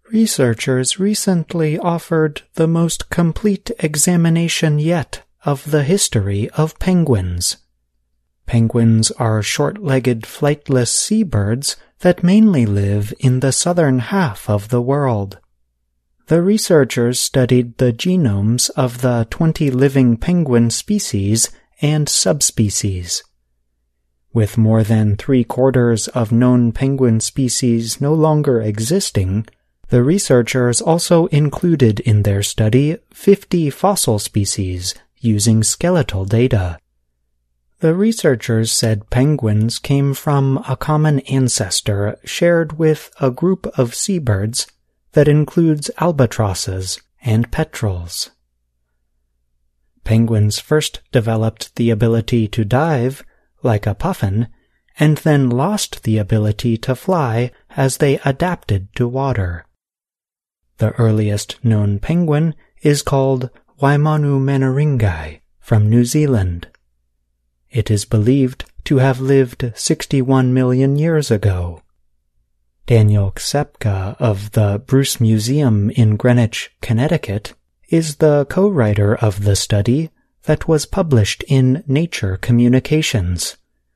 Researchers recently offered the most complete examination yet of the history of penguins. Penguins are short-legged flightless seabirds that mainly live in the southern half of the world. The researchers studied the genomes of the 20 living penguin species and subspecies. With more than 3/4 of known penguin species no longer existing, the researchers also included in their study 50 fossil species using skeletal data. The researchers said penguins came from a common ancestor shared with a group of seabirds that includes albatrosses and petrels. Penguins first developed the ability to dive, like a puffin, and then lost the ability to fly as they adapted to water. The earliest known penguin is called Waimanu manneringi from New Zealand. It is believed to have lived 61 million years ago. Daniel Ksepka of the Bruce Museum in Greenwich, Connecticut, is the co-writer of the study that was published in Nature Communications.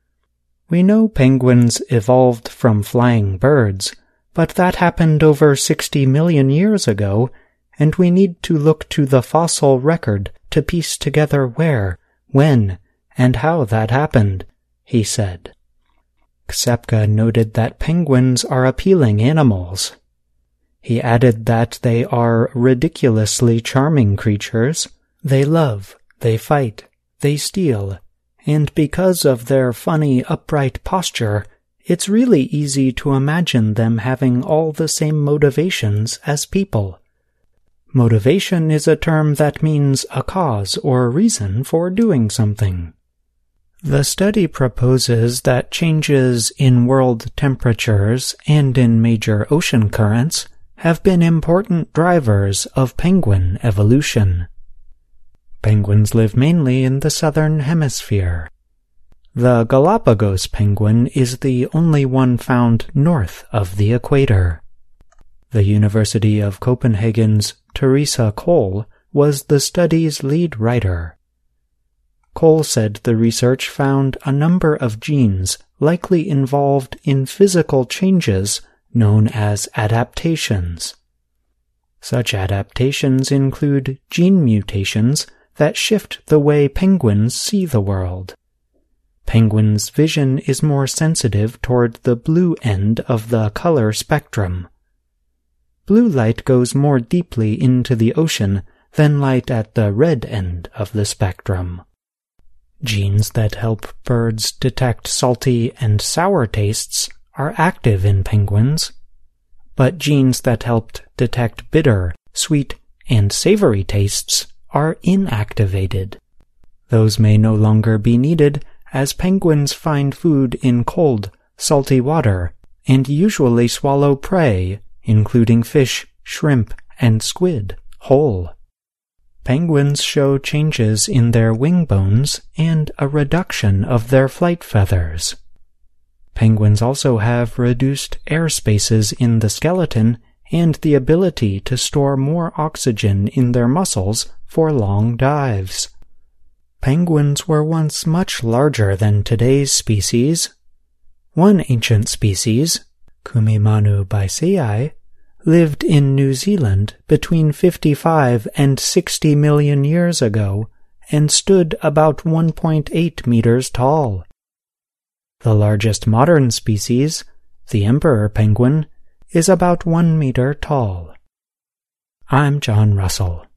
We know penguins evolved from flying birds, but that happened over 60 million years ago, and we need to look to the fossil record to piece together where, when, and how that happened, he said. Ksepka noted that penguins are appealing animals. He added that they are ridiculously charming creatures. They love, they fight, they steal, and because of their funny upright posture, it's really easy to imagine them having all the same motivations as people. Motivation is a term that means a cause or reason for doing something. The study proposes that changes in world temperatures and in major ocean currents have been important drivers of penguin evolution. Penguins live mainly in the southern hemisphere. The Galapagos penguin is the only one found north of the equator. The University of Copenhagen's Teresa Kohl was the study's lead writer. Kohl said the research found a number of genes likely involved in physical changes known as adaptations. Such adaptations include gene mutations that shift the way penguins see the world. Penguins' vision is more sensitive toward the blue end of the color spectrum. Blue light goes more deeply into the ocean than light at the red end of the spectrum. Genes that help birds detect salty and sour tastes are active in penguins, but genes that helped detect bitter, sweet, and savory tastes are inactivated. Those may no longer be needed as penguins find food in cold, salty water and usually swallow prey, including fish, shrimp, and squid, whole. Penguins show changes in their wing bones and a reduction of their flight feathers. Penguins also have reduced air spaces in the skeleton and the ability to store more oxygen in their muscles for long dives. Penguins were once much larger than today's species. One ancient species, Kumimanu baisei, lived in New Zealand between 55 and 60 million years ago and stood about 1.8 meters tall. The largest modern species, the emperor penguin, is about 1 meter tall. I'm John Russell.